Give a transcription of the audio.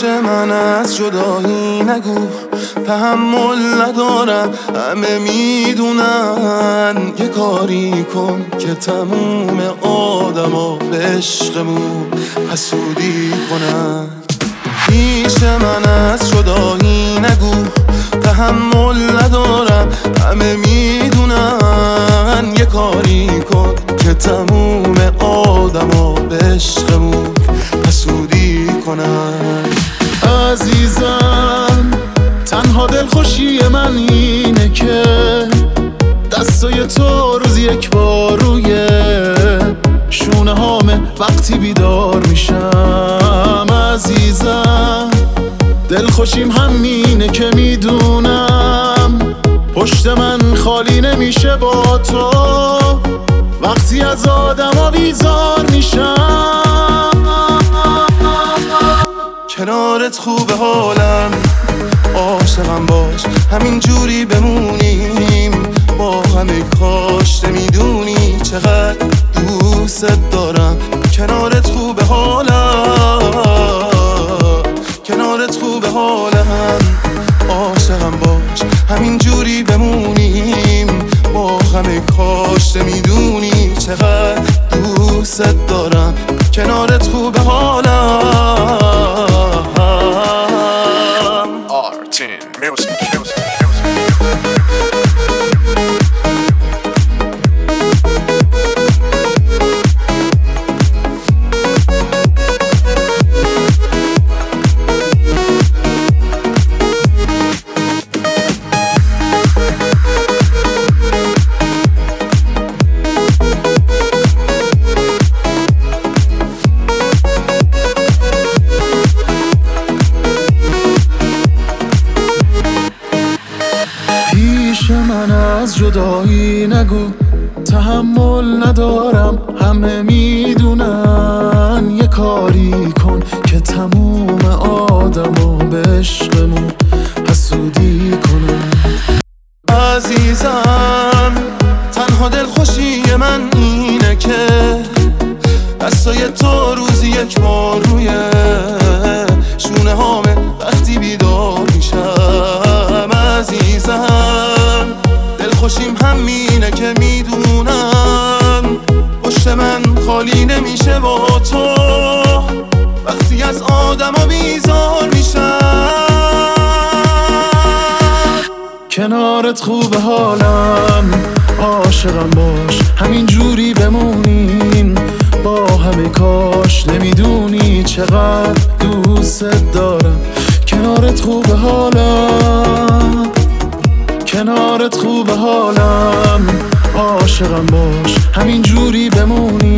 من از جدایی نگو، تحمل ندارم، همه میدونن. یه کاری کن که تموم آدما به عشقمون حسودی کنن. پیش من از جدایی نگو، تحمل ندارم، همه میدونن. یه کاری کن که تموم آدما به عشقمون حسودی کنن. عزیزم تنها دلخوشی من اینه که دستای تو روز یک بار روی شونه هامه وقتی بیدار میشم. عزیزم دلخوشیم همینه که میدونم پشت من خالی نمیشه با تو وقتی از آدما بیزار میشم. کنارت خوبه حالم، عاشقم باش، همین جوری بمونیم با همه. کاش نمیدونی چقدر دوست دارم. کنارت خوبه حالم، کنارت خوبه حالم، عاشقم باش، همین جوری بمونیم با همه. کاش نمیدونی چقدر دوست دارم. کنارت خوبه حالم. من از جدایی نگو، تحمل ندارم، همه میدونن. یه کاری کن که تموم آدما به عشقمون حسودی کنن. عزیزم تنها دلخوشی من اینه که دستای تو روزی یک بار روی شونه هامه وقتی بیدار میشم. عزیزم دلخوشیم همینه که میدونم پشت من خالی نمیشه با تو وقتی از آدما بیزار میشم. کنارت خوبه حالم، عاشقم باش، همین جوری بمونیم با همه. کاش نمیدونی چقدر دوست دارم. کنارت خوبه حالم، کنارت خوبه حالم، عاشقم باش، همین جوری بمونیم